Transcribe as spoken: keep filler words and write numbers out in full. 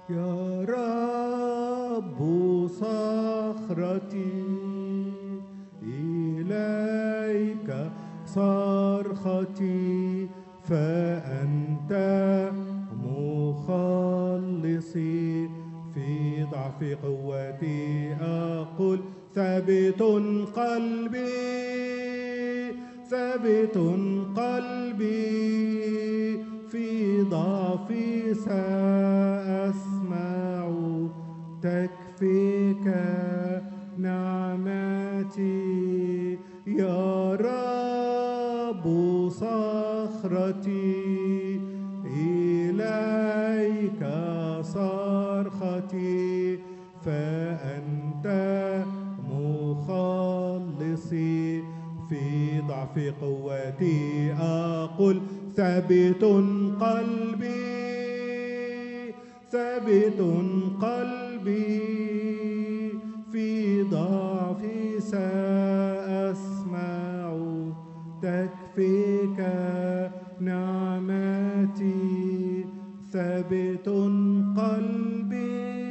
يا رب صخرتي إليك صرختي فأنت مخلصي في ضعف قوتي أقول ثابت قلبي ثابت قلبي في ضعفي سأسمع تكفيك نعمتي يا رب صخرتي إليك صرختي فأنت مخلصي في ضعف قوتي أقول ثابت قلبي ثابت قلبي في ضعفي سأسمع تكفيك نعمتي ثابت قلبي